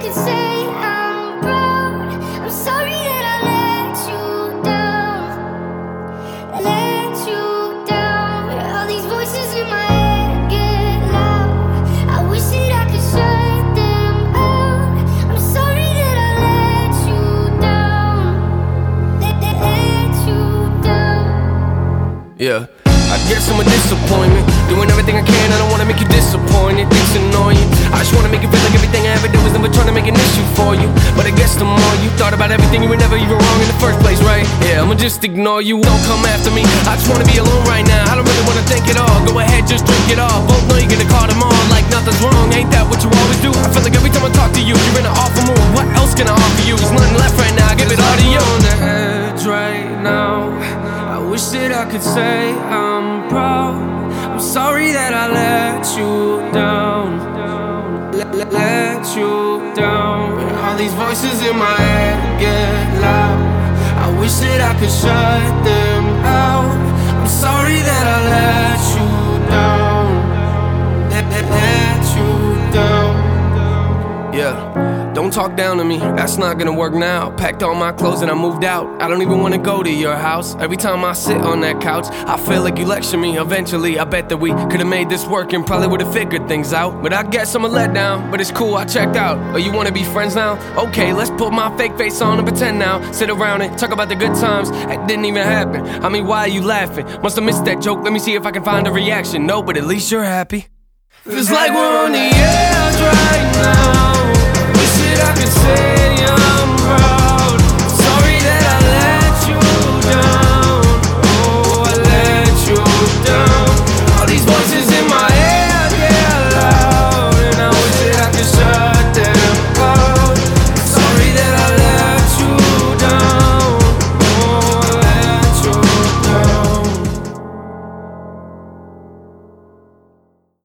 could say I'm proud. I'm sorry that I let you down. Let you down. All these voices in my head get loud. I wish that I could shut them out. I'm sorry that I let you down. Let you down. Yeah, I guess I'm a disappointment. Doing everything I can, I don't wanna make you disappointed. It's annoying. I just wanna make you feel like everything I ever did was never trying to make an issue for you. But I guess the more you thought about everything, you were never even wrong in the first place, right? Yeah, I'ma just ignore you, don't come after me. I just wanna be alone right now, I don't really wanna think at all. Go ahead, just drink it all. Both know you're gonna call them on like nothing's wrong. Ain't that what you always do? I feel like every time I talk to you, you're in an awful mood. What else can I offer you? There's nothing left right now, I give it all to you. On the edge right now, I wish that I could say I'm proud. I'm sorry that I let you down. Let you down. All these voices in my head get loud. I wish that I could shut them out. I'm sorry that I let you down. Let you down. Yeah, don't talk down to me, that's not gonna work now. Packed all my clothes and I moved out. I don't even wanna go to your house. Every time I sit on that couch, I feel like you lecture me. Eventually, I bet that we could've made this work and probably would've figured things out. But I guess I'm a letdown, but it's cool, I checked out. Oh, you wanna be friends now? Okay, let's put my fake face on and pretend now. Sit around and talk about the good times that didn't even happen. I mean, why are you laughing? Must've missed that joke, let me see if I can find a reaction. No, but at least you're happy. Feels like we're on the edge right now. Wish that I could say I'm proud.